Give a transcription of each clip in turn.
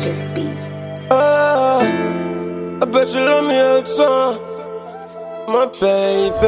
this beat. I bet you love me every time, my baby.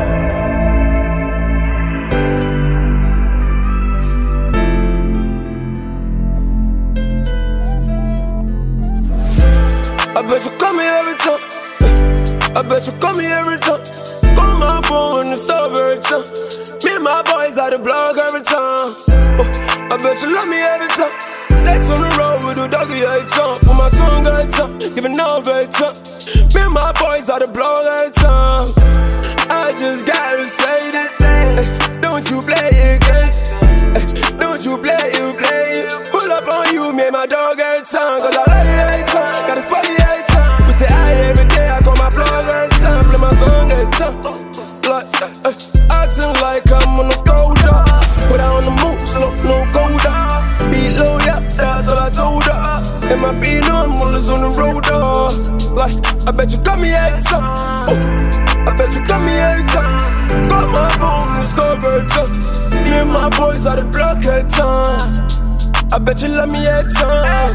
I bet you call me every time. I bet you call me every time. Call my phone in the stove every time. Me and my boys at the blog every time. I bet you love me every time. Sex on the road with the doggy every time. With my tongue every time, giving love every time. Me and my boys at the blog every time. I just gotta say this. Don't you play it, guys. Don't you play it. Pull up on you, me and my dog every time. Cause I love you every time. Gotta fuck you every time. We stay out every day. I call my blog every time. Play my song every time. Like, acting like I'm on the gold up. Put out on the move, so no gold up. Be low, yeah, that's all I told her. And my beat on mullahs on the road up. Like, I bet you got me every time. I bet you got me every time. Got my phone in the store every time. Me and my boys are the block every time. I bet you love me every time.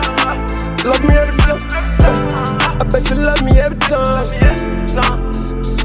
Love me every time. I bet you love me every time.